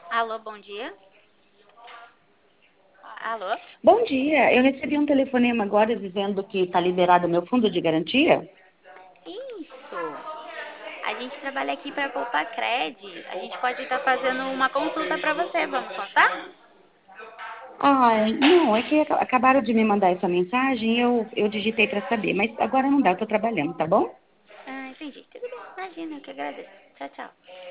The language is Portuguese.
Alô, bom dia. Alô? Bom dia, eu recebi um telefonema agora dizendo que está liberado o meu fundo de garantia. Isso. A gente trabalha aqui para Poupa Cred. A gente pode estar fazendo uma consulta para você. Vamos contar? Ai, não, é que acabaram de me mandar essa mensagem e eu digitei para saber, mas agora não dá, eu estou trabalhando, tá bom? Ah, entendi. Tudo bem. Imagina, eu que agradeço. Tchau, tchau.